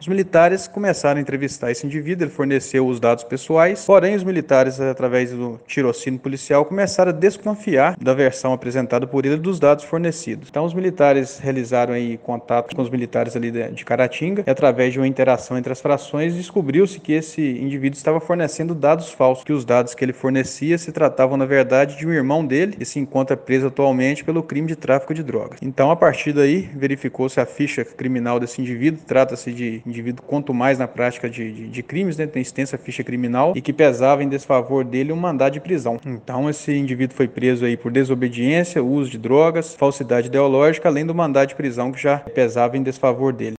Os militares começaram a entrevistar esse indivíduo, ele forneceu os dados pessoais, porém os militares, através do tirocínio policial, começaram a desconfiar da versão apresentada por ele dos dados fornecidos. Então os militares realizaram aí contato com os militares ali de Caratinga e através de uma interação entre as frações descobriu-se que esse indivíduo estava fornecendo dados falsos, que os dados que ele fornecia se tratavam na verdade de um irmão dele que se encontra preso atualmente pelo crime de tráfico de drogas. Então a partir daí verificou-se a ficha criminal desse indivíduo, trata-se de indivíduo quanto mais na prática de crimes, né, tem extensa ficha criminal e que pesava em desfavor dele um mandado de prisão. Então esse indivíduo foi preso aí por desobediência, uso de drogas, falsidade ideológica, além do mandado de prisão que já pesava em desfavor dele.